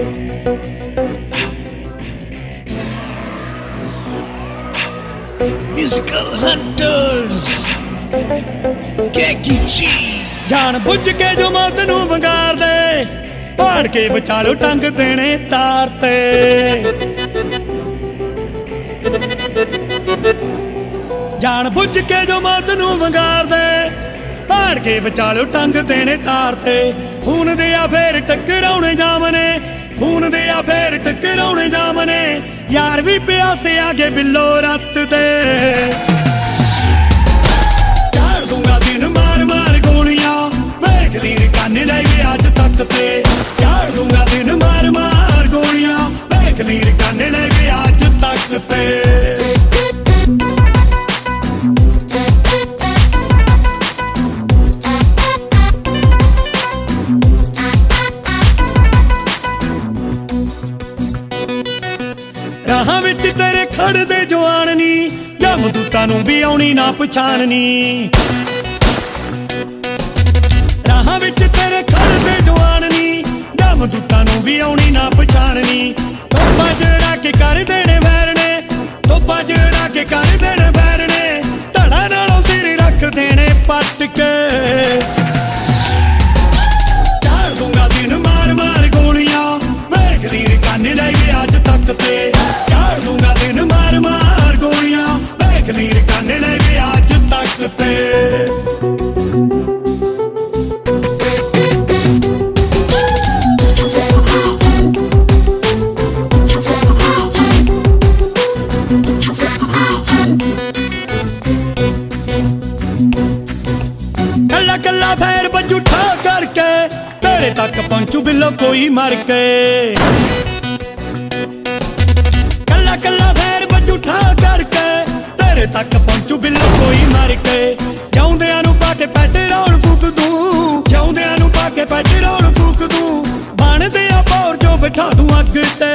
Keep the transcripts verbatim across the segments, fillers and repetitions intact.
Musical Hunters Keki G ਜਾਣ ਬੁੱਝ ਕੇ ਜੋ ਮੌਤ ਨੂੰ ਵੰਗਾਰਦੇ ਪਾੜ ਕੇ ਵਿਚਾਲੋ ਟੰਗ ਦੇਣੇ ਤਾਰ ਤੇ ਜਾਣ ਬੁੱਝ ਕੇ ਜੋ ਮੌਤ ਨੂੰ ਵੰਗਾਰਦੇ ਪਾੜ ਕੇ ਵਿਚਾਲੋ ਟੰਗ ਦੇਣੇ ਤਾਰ ਤੇ ਖੂਨ ਦੇ ਆ ਫੇਰ ਟਕਰਾਉਣੇ ਜਾਮਨੇ ਖੂਨ ਦੇ ਆ ਫੇਰ ਟਕਰਾਉਣੇ ਜਾਮਨੇ ਯਾਰ ਵੀ ਪਿਆਸੇ ਆਗੇ ਬਿੱਲੋ ਰੱਤ ਦੇ ਚਾਰ ਦੂੰਗਾ ਦਿਨ ਮਾਰ ਮਾਰ ਗੋਲੀਆਂ ਵੇਖਦੀ ਰਕਾਨੇ ਲੈ ਗਏ ਅੱਜ ਤੱਕ ਤੇ ਚਾਰ ਦੂੰਗਾ ਦਿਨ ਮਾਰ ਮਾਰ ਗੋਲੀਆਂ ਵੇਖਦੀ ਰਕਾਨੇ ਲੈ ਗਏ ਅੱਜ ਤੱਕ ਤੇ ਰਾਹਾਂ ਵਿੱਚ ਤੇਰੇ ਖੜਦੇ ਜਵਾਨ ਨੀ ਜਮਦੂਤਾਂ ਨੂੰ ਵੀ ਆਉਣੀ ਨਾ ਪਛਾਣਨੀ ਰਾਹਾਂ ਵਿੱਚ ਤੇਰੇ ਖੜਦੇ ਜਵਾਨ ਨੀ ਜਮਦੂਤਾਂ ਨੂੰ ਵੀ ਆਉਣੀ ਨਾ ਪਛਾਣਨੀ ਤੋਪਾ ਜਿਹੜਾ ਕੇ ਕਰ ਦੇਣੇ ਵੈਰ ਨੇ ਤੋਪਾ ਜਿਹੜਾ ਕੇ ਕਰ ਦੇਣੇ ਵੈਰ ਨੇ ਧੜਾ ਨਾਲੋਂ ਸਿਰ ਰੱਖ ਦੇਣੇ ਪੱਟ ਕੇ ਚਾਰ ਦੂੰਗਾ ਦਿਨ ਮਾਰ ਮਾਰ ਗੋਲੀਆਂ ਵੇਖਦੀ ਰਕਾਨੇ ਲੈ ਗਏ ਅੱਜ ਤੱਕ ਤੇ ਚਾਰ ਦੂੰਗਾ ਦਿਨ ਮਾਰ ਮਾਰ ਗੋਲੀਆਂ ਵੇਖਦੀ ਰਕਾਨੇ ਲੈ ਗਏ ਅੱਜ ਤੱਕ ਤੇ ਕੱਲਾ ਕੱਲਾ ਫੇਰ ਬੱਜੂ ਠਾ ਕਰਕੇ ਤੇਰੇ ਤੱਕ ਪਹੁੰਚੂ ਬਿੱਲੋ ਕੋਈ ਮਰ ਕੇ ਕੱਲਾ ਕੱਲਾ ਫੇਰ ਬੱਜੂ ਠਾ ਕਰਕੇ ਤੇਰੇ ਤੱਕ ਪਹੁੰਚੂ ਬਿੱਲੋ ਕੋਈ ਮਰ ਕੇ ਜਿਉਂਦਿਆਂ ਨੂੰ ਪਾ ਕੇ ਪੈਟਰੋਲ ਫੂਕ ਦੂੰ ਜਿਉਂਦਿਆਂ ਨੂੰ ਪਾ ਕੇ ਪੈਟਰੋਲ ਫੂਕ ਦੂੰ ਬਣਦੇ ਆ ਬੌਰ ਜੋ ਬਿਠਾ ਦੂੰ ਅੱਗ ਤੇ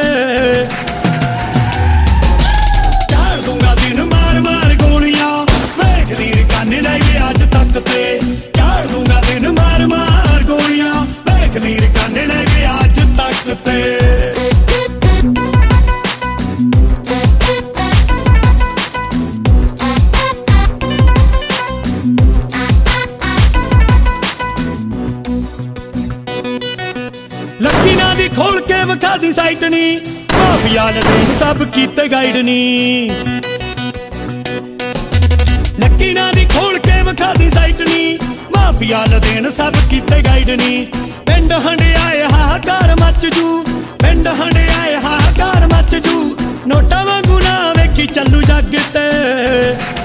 ਚਾਰ ਦੂੰਗਾ ਦਿਨ ਮਾਰ ਮਾਰ ਗੋਲੀਆਂ ਵੇਖਦੀ ਰਕਾਨੇ ਲੈ ਗਏ ਅੱਜ ਤੱਕ ਤੇ ਚਾਰ ਦੂੰਗਾ ਦਿਨ ਮਾਰ ਮਾਰ ਗੋਲੀਆਂ ਵੇਖਦੀ ਰਕਾਨੇ ਲੈ ਗਏ ਅੱਜ ਤੱਕ ਤੇ ਲੱਕੀ ਨਾਂ ਦੀ ਖੋਲ ਕੇ ਵਿਖਾ ਦੀ ਸਾਈਟ ਨੀ ਮਾਫੀਆ ਲੜੇ ਸਭ ਕੀਤੇ ਗਾਈਡ ਨੀ ਲੱਕੀ ਨਾਂ ਦੀ ਖੋਲ ਕੇ ਵਿਖਾ ਦੀ ਸਾਈਟ ਨੀ ਮਾਫੀਆ ਲੜੇਨ ਸਭ ਕੀਤੇ ਗਾਈਡ ਨੀ ਪਿੰਡ ਹੰਡਿਆਏ ਹਾਹਾਕਾਰ ਮੱਚ ਜੂ ਪਿੰਡ ਹੰਡਿਆਏ ਹਾਹਾਕਾਰ ਮੱਚ ਜੂ ਨੋਟਾਂ ਵਾਂਗੂ ਨਾ ਵੇਖੀ ਚੱਲੂ ਜੱਗ ਤੇ